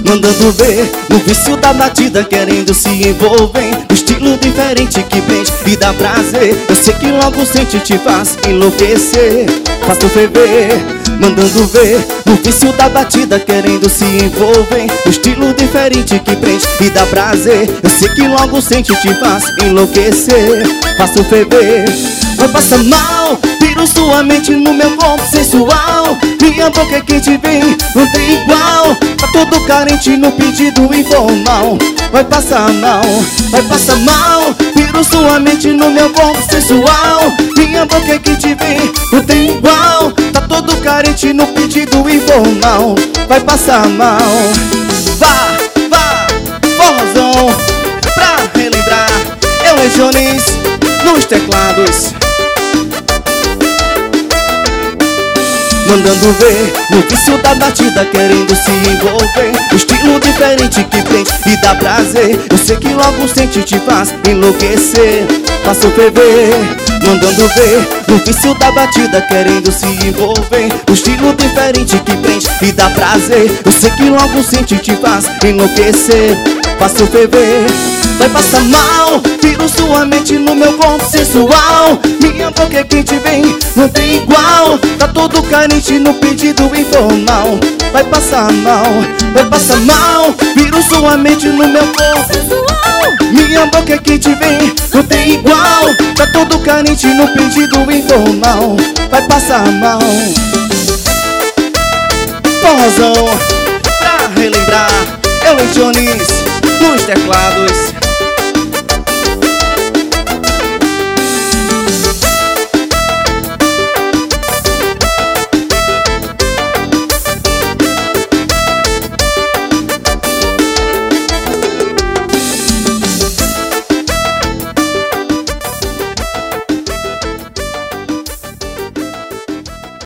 mandando ver no vício da batida, querendo se envolver. Um estilo diferente que prende e dá prazer. Eu sei que logo sente te faz enlouquecer. Faz tu ferver, mandando ver no vício da batida, querendo se envolver. Um estilo diferente que prende e dá prazer. Eu sei que logo sente te faz enlouquecer. Faz tu ferver, vai passar mal. Viro sua mente no meu corpo sensual. Minha boca é quente, vem, não tem igual. Tá todo carente no pedido informal. Vai passar mal, vai passar mal. Viro sua mente no meu corpo sensual. Minha boca é quente, vem, não tem igual. Tá todo carente no pedido informal. Vai passar mal. Vá, vá, forrozão, pra relembrar. Eu Legiones nos teclados, mandando ver no vício da batida, querendo se envolver. Um estilo diferente que prende e dá prazer. Eu sei que logo sente te faz enlouquecer. Faça o ferver, mandando ver no vício da batida, querendo se envolver. Um estilo diferente que prende e dá prazer. Eu sei que logo sente te faz enlouquecer. Faça o ferver, vai passar mal. Viro sua mente no meu corpo sensual. Minha boca é quente, vem, não tem igual. Tá todo carente no pedido informal. Vai passar mal, vai passar mal. Viro sua mente no meu corpo sensual. Minha boca é quente, vem, não tem igual. Tá todo carente no pedido informal. Vai passar mal. Forrozão, pra relembrar. Eu Legiones nos teclados.